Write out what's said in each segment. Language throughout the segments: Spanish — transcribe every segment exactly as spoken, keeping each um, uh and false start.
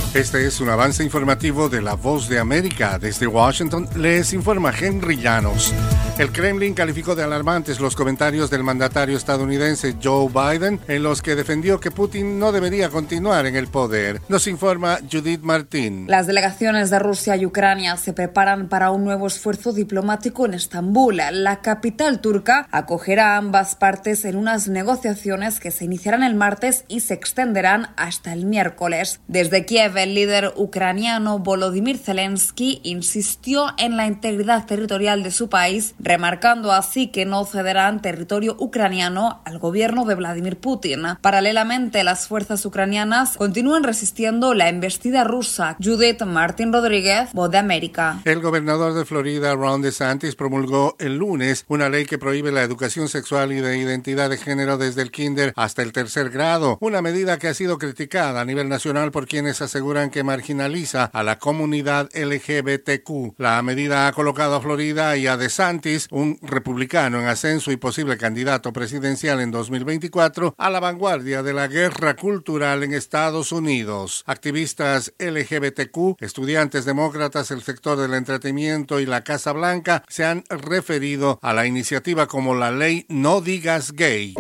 Este es un avance informativo de La Voz de América. Desde Washington les informa Henry Llanos. El Kremlin calificó de alarmantes los comentarios del mandatario estadounidense Joe Biden, en los que defendió que Putin no debería continuar en el poder. Nos informa Judith Martín. Las delegaciones de Rusia y Ucrania se preparan para un nuevo esfuerzo diplomático en Estambul. La capital turca acogerá a ambas partes en unas negociaciones que se iniciarán el martes y se extenderán hasta el miércoles. Desde Kiev, el líder ucraniano Volodymyr Zelensky insistió en la integridad territorial de su país, remarcando así que no cederán territorio ucraniano al gobierno de Vladimir Putin. Paralelamente, las fuerzas ucranianas continúan resistiendo la embestida rusa. Judith Martín Rodríguez, Voz de América. El gobernador de Florida, Ron DeSantis, promulgó el lunes una ley que prohíbe la educación sexual y de identidad de género desde el kinder hasta el tercer grado, una medida que ha sido criticada a nivel nacional por quienes aseguran que marginaliza a la comunidad L G B T Q. La medida ha colocado a Florida y a DeSantis, un republicano en ascenso y posible candidato presidencial en dos mil veinticuatro, a la vanguardia de la guerra cultural en Estados Unidos. Activistas L G B T Q, estudiantes demócratas, el sector del entretenimiento y la Casa Blanca se han referido a la iniciativa como la ley No Digas Gay.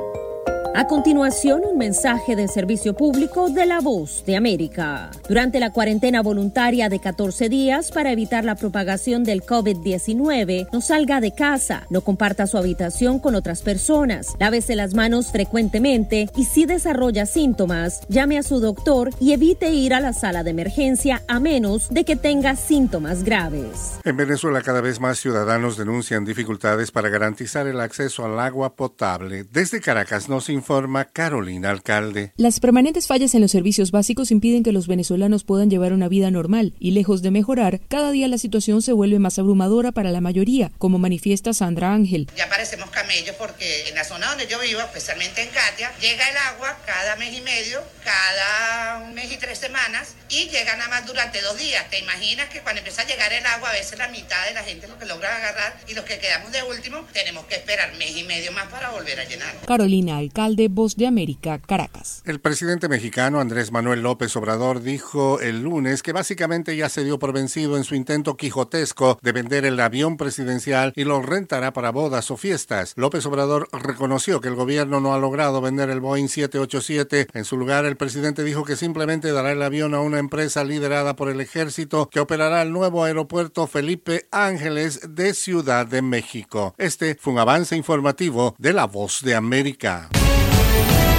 A continuación, un mensaje de servicio público de La Voz de América. Durante la cuarentena voluntaria de catorce días para evitar la propagación del COVID diecinueve, no salga de casa, no comparta su habitación con otras personas, lávese las manos frecuentemente y si desarrolla síntomas, llame a su doctor y evite ir a la sala de emergencia a menos de que tenga síntomas graves. En Venezuela, cada vez más ciudadanos denuncian dificultades para garantizar el acceso al agua potable. Desde Caracas nos informa Carolina Alcalde. Las permanentes fallas en los servicios básicos impiden que los venezolanos puedan llevar una vida normal y, lejos de mejorar, cada día la situación se vuelve más abrumadora para la mayoría, como manifiesta Sandra Ángel. Ya parecemos camellos porque en la zona donde yo vivo, especialmente en Catia, llega el agua cada mes y medio, cada un mes y tres semanas, y llega nada más durante dos días. ¿Te imaginas que cuando empieza a llegar el agua, a veces la mitad de la gente es lo que logra agarrar y los que quedamos de último tenemos que esperar mes y medio más para volver a llenar? Carolina Alcalde, de Voz de América, Caracas. El presidente mexicano Andrés Manuel López Obrador dijo el lunes que básicamente ya se dio por vencido en su intento quijotesco de vender el avión presidencial y lo rentará para bodas o fiestas. López Obrador reconoció que el gobierno no ha logrado vender el Boeing siete ochenta y siete. En su lugar, el presidente dijo que simplemente dará el avión a una empresa liderada por el ejército que operará el nuevo aeropuerto Felipe Ángeles de Ciudad de México. Este fue un avance informativo de La Voz de América.